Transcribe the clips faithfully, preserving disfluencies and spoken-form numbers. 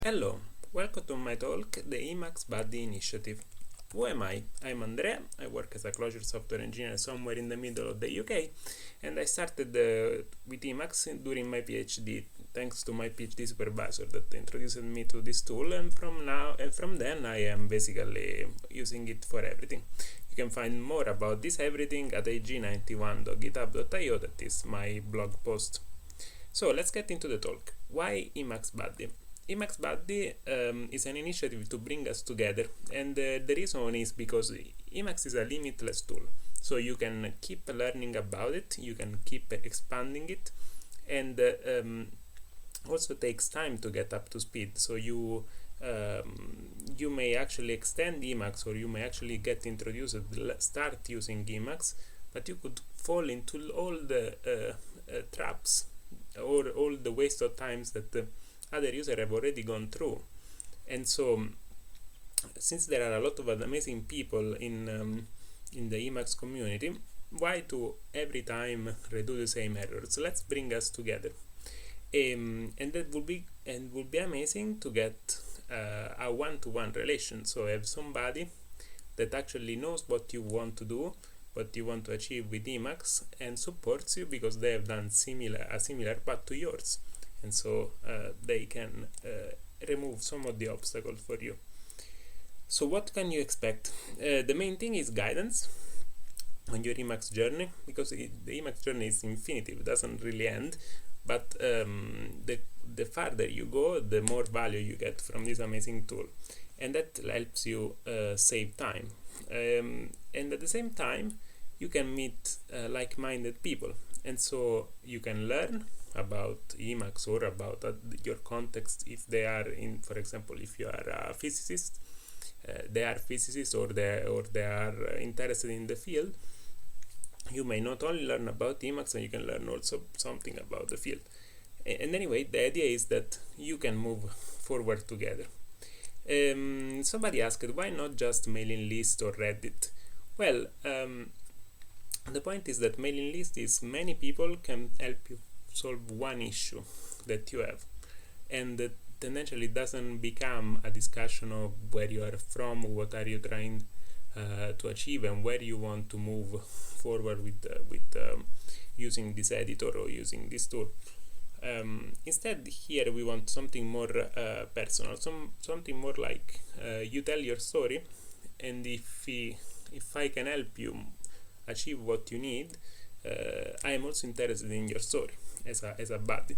Hello, welcome to my talk, the Emacs Buddy Initiative. Who am I? I'm Andrea, I work as a Clojure software engineer somewhere in the middle of the U K, and I started uh, with Emacs during my PhD, thanks to my PhD supervisor that introduced me to this tool, and from now and from then I am basically using it for everything. You can find more about this everything at a g ninety-one dot github dot i o, that is my blog post. So let's get into the talk. Why Emacs Buddy? Emacs Buddy um, is an initiative to bring us together, and uh, the reason is because Emacs is a limitless tool. So you can keep learning about it, you can keep expanding it, and uh, um, also takes time to get up to speed. So you um, you may actually extend Emacs, or you may actually get introduced, start using Emacs, but you could fall into all the uh, uh, traps or all the waste of times that uh, other users have already gone through. And so since there are a lot of amazing people in um, in the Emacs community, why to every time redo the same errors? Let's bring us together. Um, and that would be and would be amazing to get uh, a one-to-one relation. So have somebody that actually knows what you want to do, what you want to achieve with Emacs, and supports you because they have done similar a similar path to yours, and so uh, they can uh, remove some of the obstacles for you. So what can you expect? Uh, the main thing is guidance on your Emacs journey, because it, the Emacs journey is infinitive, it doesn't really end, but um, the, the farther you go, the more value you get from this amazing tool, and that helps you uh, save time. Um, and at the same time, you can meet uh, like-minded people, and so you can learn about Emacs or about uh, your context. If they are in, for example, if you are a physicist, uh, they are physicists, or they or they are interested in the field, you may not only learn about Emacs, and you can learn also something about the field. And anyway, the idea is that you can move forward together. Um, somebody asked, why not just mailing list or Reddit? Well, um, the point is that mailing list is many people can help you solve one issue that you have, and that eventually doesn't become a discussion of where you are from, what are you trying uh, to achieve, and where you want to move forward with uh, with um, using this editor or using this tool. Um, instead, here we want something more uh, personal, some something more like uh, you tell your story, and if he, if I can help you achieve what you need, uh, I am also interested in your story as a as a buddy.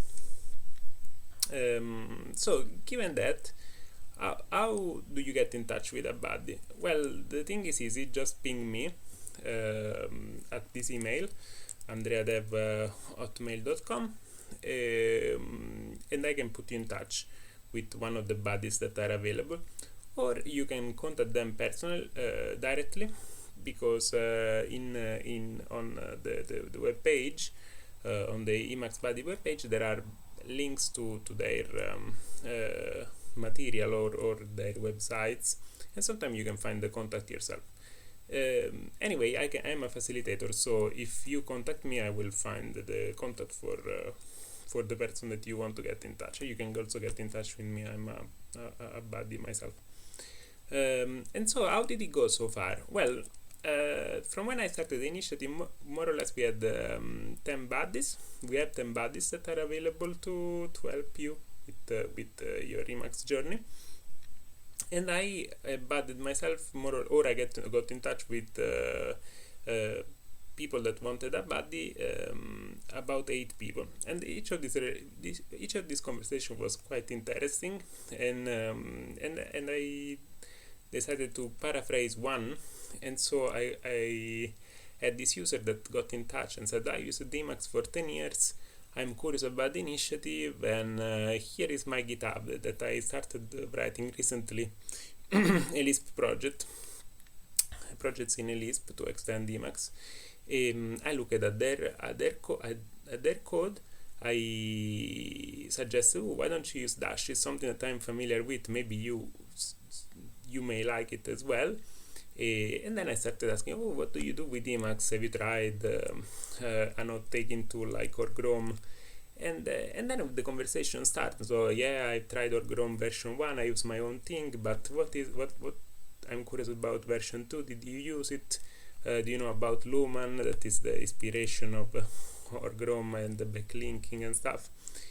Um, so, given that, how, how do you get in touch with a buddy? Well, the thing is easy. Just ping me um, at this email, andreadev at hotmail dot com. Um, and I can put you in touch with one of the buddies that are available, or you can contact them personally uh, directly, because uh, in uh, in on uh, the, the the web page, uh, on the Emacs Buddy web page, there are links to to their um, uh, material or or their websites, and sometimes you can find the contact yourself. Um, anyway, I can, I'm a facilitator, so if you contact me, I will find the contact for uh, for the person that you want to get in touch. You can also get in touch with me. I'm a, a, a buddy myself. Um, and so, how did it go so far? Well, uh, from when I started the initiative, mo- more or less we had um, ten buddies. We have ten buddies that are available to to help you with uh, with uh, your Emacs journey. And I uh, budded myself more, or, or I get got in touch with uh, uh, people that wanted a buddy, um, about eight people, and each of these this, each of these conversation was quite interesting, and um, and and I decided to paraphrase one, and so I, I had this user that got in touch and said, I used Emacs for ten years. I'm curious about the initiative, and uh, here is my GitHub that I started writing recently, a Lisp project, projects in a Lisp to extend Emacs. Um, I looked at their at their, co- at, at their code. I suggested, oh, why don't you use Dash? It's something that I'm familiar with. Maybe you you may like it as well. Uh, and then I started asking, oh, what do you do with Emacs? Have you tried um, uh, a note-taking tool like Orgrom? and uh, and then the conversation starts. So yeah, I've tried Orgrom version one, I use my own thing, but what is what what I'm curious about version two. Did you use it? Uh, do you know about Lumen? That is the inspiration of uh, Orgrom and the backlinking and stuff.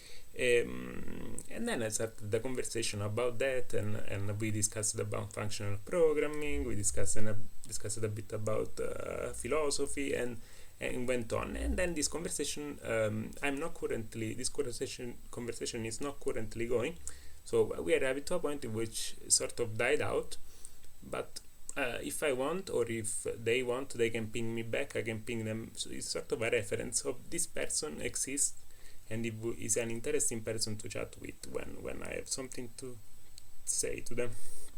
Um, and then I started the conversation about that, and, and we discussed about functional programming. We discussed a, discussed a bit about uh, philosophy, and and went on. And then this conversation, um, I'm not currently this conversation conversation is not currently going. So we arrived to a point in which sort of died out. But uh, if I want, or if they want, they can ping me back. I can ping them. So it's sort of a reference of this person exists, and it is an interesting person to chat with when, when I have something to say to them.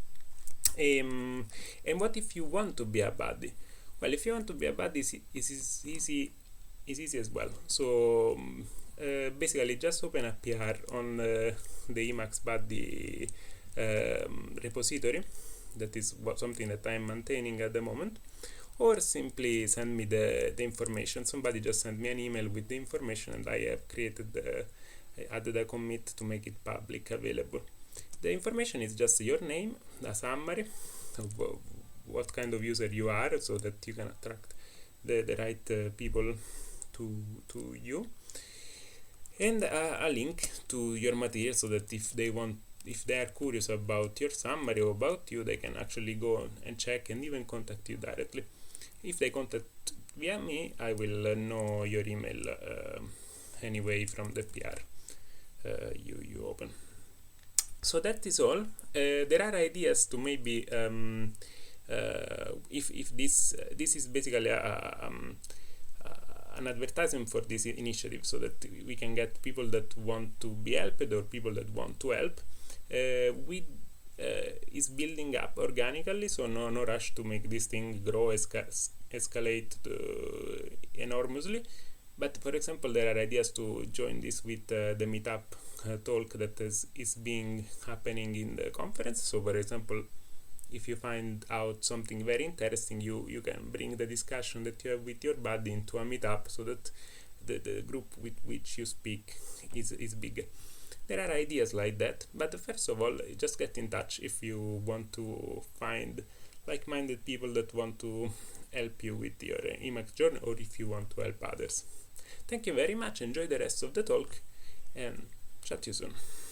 Um, and what if you want to be a buddy? Well, if you want to be a buddy, it's, it's easy, it's easy as well. So um, uh, basically, just open a P R on uh, the Emacs buddy um, repository. That is what, something that I'm maintaining at the moment. Or simply send me the, the information. Somebody just sent me an email with the information, and I have created the, I added a commit to make it public available. The information is just your name, a summary of uh, what kind of user you are, so that you can attract the, the right uh, people to to you, and uh, a link to your material, so that if they want if they are curious about your summary or about you, they can actually go and check and even contact you directly. If they contact via me, I will uh, know your email uh, anyway from the P R uh, you, you open. So that is all. Uh, there are ideas to maybe, um, uh, if, if this uh, this is basically a, um, uh, an advertisement for this initiative, so that we can get people that want to be helped or people that want to help. Uh, we uh, is building up organically, so no no rush to make this thing grow, esca escalate uh, enormously. But for example, there are ideas to join this with uh, the meetup uh, talk that is, is being happening in the conference. So for example, if you find out something very interesting, you you can bring the discussion that you have with your buddy into a meetup, so that the, the group with which you speak is, is bigger. There are ideas like that, but first of all, just get in touch if you want to find like-minded people that want to help you with your Emacs journey, or if you want to help others. Thank you very much, enjoy the rest of the talk, and chat to you soon.